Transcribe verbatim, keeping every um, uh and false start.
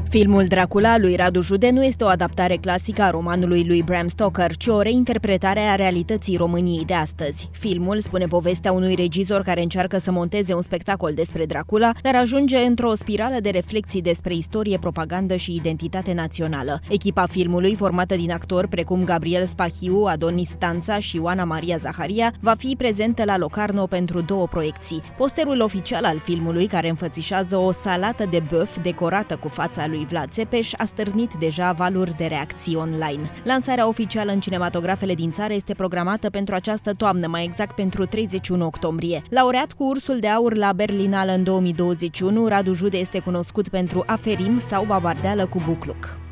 Filmul Dracula lui Radu Jude nu este o adaptare clasică a romanului lui Bram Stoker, ci o reinterpretare a realității României de astăzi. Filmul spune povestea unui regizor care încearcă să monteze un spectacol despre Dracula, dar ajunge într-o spirală de reflexii despre istorie, propagandă și identitate națională. Echipa filmului, formată din actori precum Gabriel Spahiu, Adonis Stanța și Oana Maria Zaharia, va fi prezentă la Locarno pentru două proiecții. Posterul oficial al filmului, care înfățișează o salată de băf decorată cu fața lui Vlad Țepeș, a stârnit deja valuri de reacții online. Lansarea oficială în cinematografele din țară este programată pentru această toamnă, mai exact pentru treizeci și unu octombrie. Laureat cu Ursul de Aur la Berlinală în două mii douăzeci și unu, Radu Jude este cunoscut pentru Aferim sau Babardeală cu Bucluc.